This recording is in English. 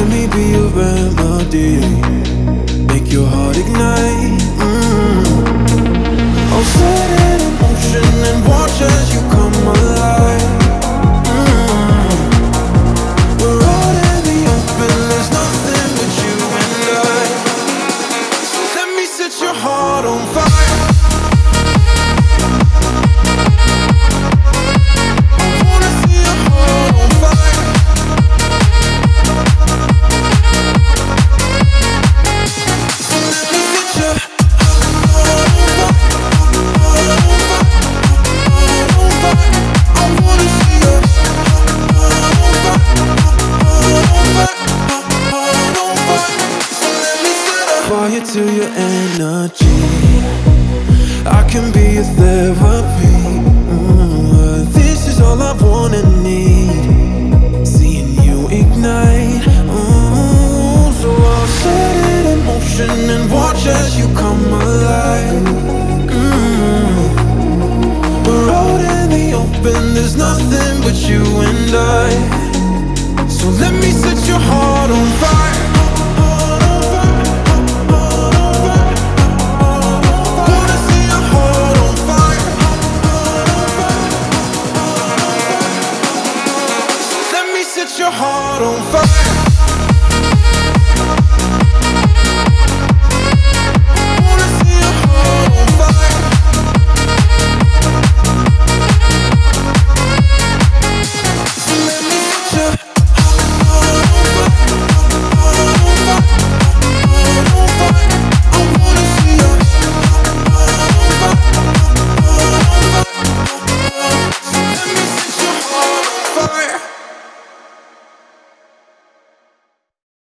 me be your remedy, make your heart ignite. I'll set it in motion and watch as you come alive. We're out in the open, there's nothing but you and I. So let me set your heart on fire. Quiet to your energy, I can be your therapy. This is all I want and need, seeing you ignite. So I'll set it in motion and watch as you come alive. We're out in the open, there's nothing but you and I. So let me set your heart on fire.